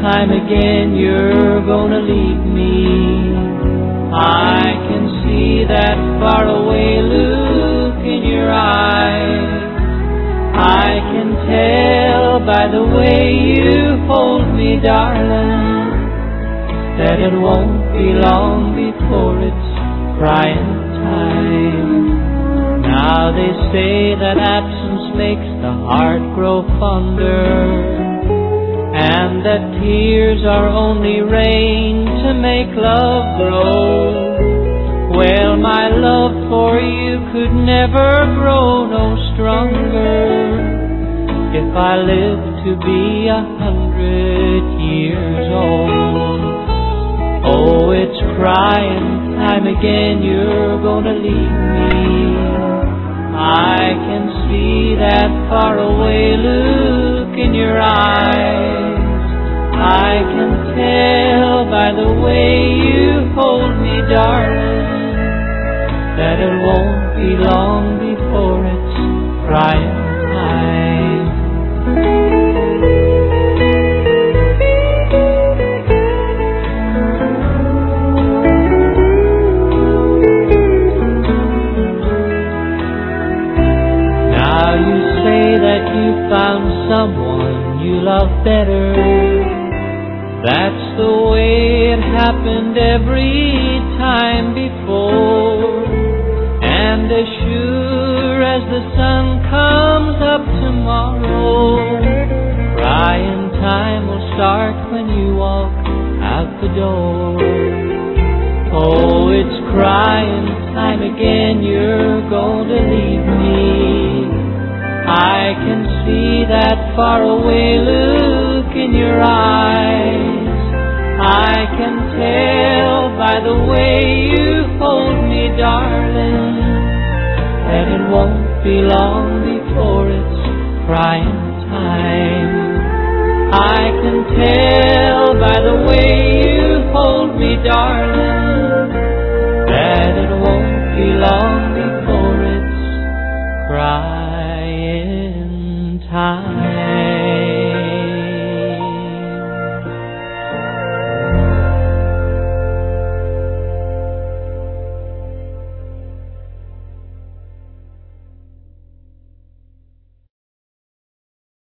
time again you're gonna leave me. I can see that faraway look in your eyes. I can tell by the way you hold me, darling, that it won't be long before it's crying time. Now they say that absence makes the heart grow fonder, and that tears are only rain to make love grow. Well, my love for you could never grow no stronger if I lived to be 100 years old. Oh, it's crying time again you're gonna leave me. I can see that faraway look in your eyes. I can tell by the way you hold me, darling, that it won't be long before it's crying time. Now you say that you found someone you love better. That's the way it happened every time before. And as sure as the sun comes up tomorrow, crying time will start when you walk out the door. Oh, it's crying time again you're going to leave me. I can see that faraway look in your eyes. I can tell by the way you hold me, darling, that it won't be long before it's crying time. I can tell by the way you hold me, darling,